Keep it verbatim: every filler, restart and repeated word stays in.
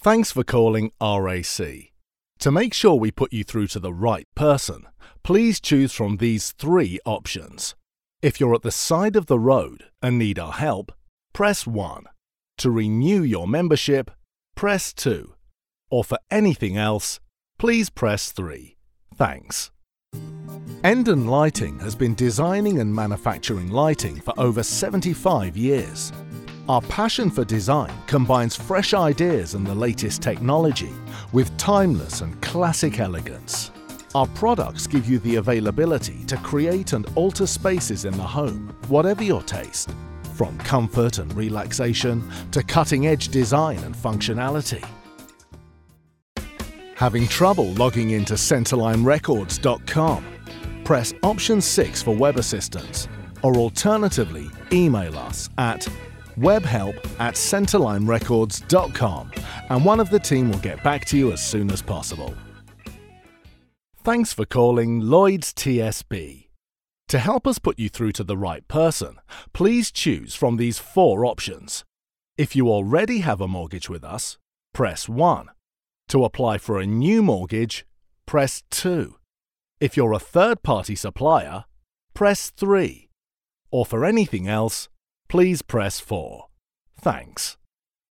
Thanks for calling R A C. To make sure we put you through to the right person, please choose from these three options. If you're at the side of the road and need our help, press one. To renew your membership, press two. Or for anything else, please press three. Thanks. Endon Lighting has been designing and manufacturing lighting for over seventy-five years. Our passion for design combines fresh ideas and the latest technology with timeless and classic elegance. Our products give you the availability to create and alter spaces in the home, whatever your taste, from comfort and relaxation to cutting-edge design and functionality. Having trouble logging into Centerline Records dot com? Press option six for web assistance, or alternatively, email us at webhelp at Centerline Records dot com and one of the team will get back to you as soon as possible. Thanks for calling Lloyds T S B. To help us put you through to the right person, please choose from these four options. If you already have a mortgage with us, press one. To apply for a new mortgage, press two. If you're a third-party supplier, press three. Or for anything else, please press four. Thanks.